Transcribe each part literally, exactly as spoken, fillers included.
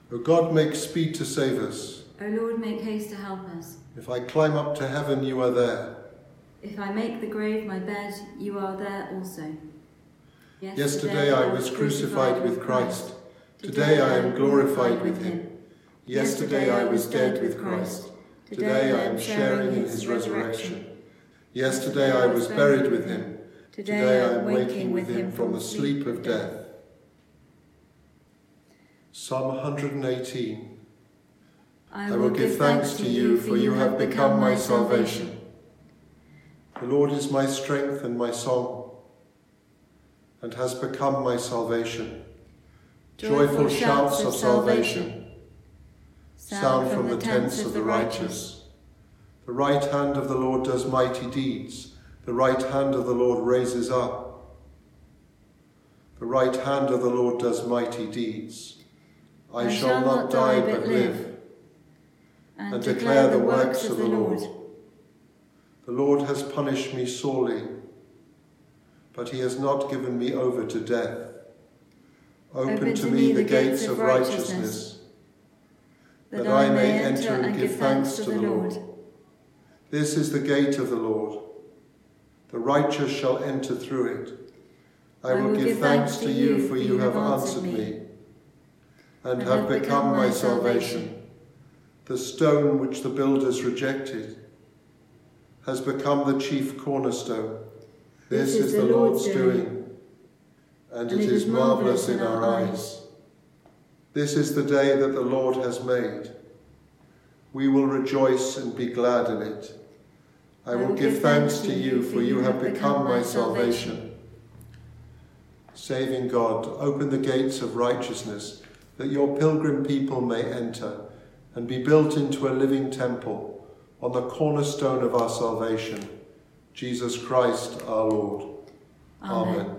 O God, make speed to save us. O Lord, make haste to help us. If I climb up to heaven, you are there. If I make the grave my bed, you are there also. Yesterday, Yesterday I was crucified with Christ. Today I am glorified with him. Yesterday I was dead with Christ. Today I am sharing in his resurrection. Yesterday I was buried with him. Today I am waking with him from the sleep of death. Psalm one hundred eighteen. I will give thanks to you, for you have become my salvation. The Lord is my strength and my song, and has become my salvation. Joyful shouts of salvation sound from the tents of the righteous. The right hand of the Lord does mighty deeds. The right hand of the Lord raises up. The right hand of the Lord does mighty deeds. I shall not die but live, and declare the works of the Lord. The Lord has punished me sorely, but he has not given me over to death. Open to me the gates of righteousness, that I may enter and give thanks to the Lord. This is the gate of the Lord. The righteous shall enter through it. I will give thanks to you, for you have answered me, and have become my salvation. The stone which the builders rejected has become the chief cornerstone. This is the Lord's doing, and it is marvellous in our eyes. This is the day that the Lord has made. We will rejoice and be glad in it. I will give thanks to you, for you have become my salvation. Saving God, open the gates of righteousness, that your pilgrim people may enter and be built into a living temple on the cornerstone of our salvation, Jesus Christ our Lord. Amen. Amen.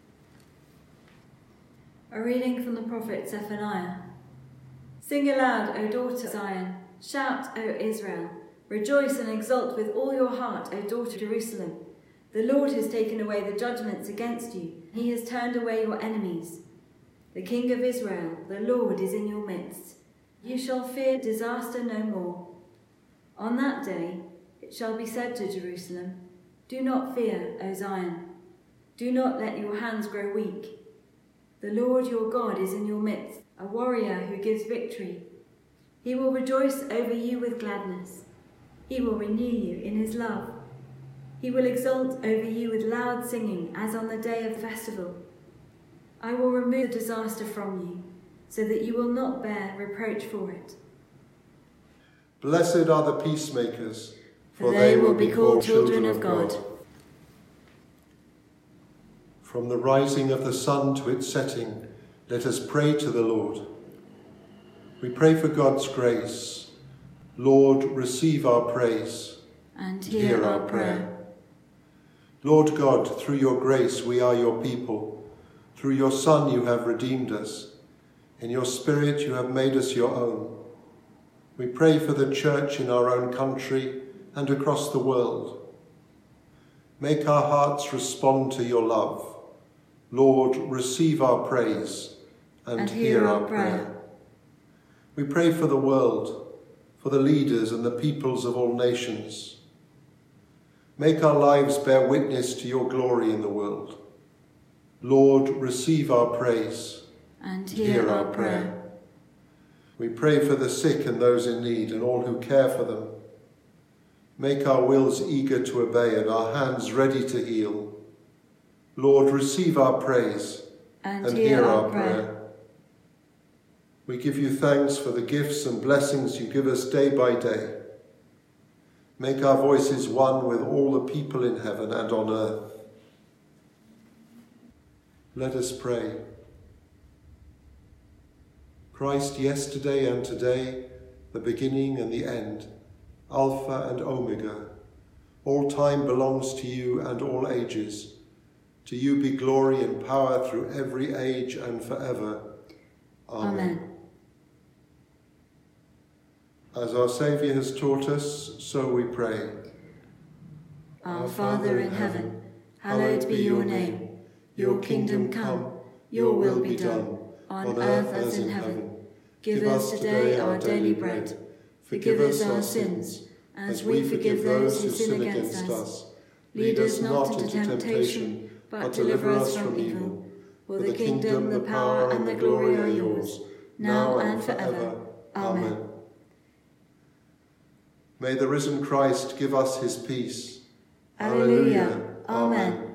A reading from the prophet Zephaniah. Sing aloud, O daughter Zion. Shout, O Israel. Rejoice and exult with all your heart, O daughter Jerusalem. The Lord has taken away the judgments against you. He has turned away your enemies. The King of Israel, the Lord, is in your midst. You shall fear disaster no more. On that day it shall be said to Jerusalem, do not fear, O Zion. Do not let your hands grow weak. The Lord your God is in your midst, a warrior who gives victory. He will rejoice over you with gladness. He will renew you in his love. He will exult over you with loud singing, as on the day of the festival. I will remove disaster from you, so that you will not bear reproach for it. Blessed are the peacemakers, for they will be called children of God. From the rising of the sun to its setting, let us pray to the Lord. We pray for God's grace. Lord, receive our praise. And hear, hear our, our prayer. prayer. Lord God, through your grace we are your people. Through your Son you have redeemed us. In your Spirit you have made us your own. We pray for the Church in our own country and across the world. Make our hearts respond to your love. Lord, receive our praise and, and hear, hear our prayer. prayer. We pray for the world, for the leaders and the peoples of all nations. Make our lives bear witness to your glory in the world. Lord, receive our praise and hear, hear our, our prayer. prayer. We pray for the sick and those in need and all who care for them. Make our wills eager to obey and our hands ready to heal. Lord, receive our praise and, and hear, hear our, our prayer. prayer. We give you thanks for the gifts and blessings you give us day by day. Make our voices one with all the people in heaven and on earth. Let us pray. Christ, yesterday and today, the beginning and the end, Alpha and Omega. All time belongs to you and all ages. To you be glory and power through every age and forever. Amen. Amen. As our Saviour has taught us, so we pray. Our Father in heaven, hallowed be your name. Your kingdom come, your will be done, on earth as in heaven. Give us today our daily bread. Forgive us our sins, as we forgive those who sin against us. Lead us not into temptation, but deliver us from evil. For the kingdom, the power, and the glory are yours, now and forever. Amen. May the risen Christ give us his peace. Alleluia. Amen.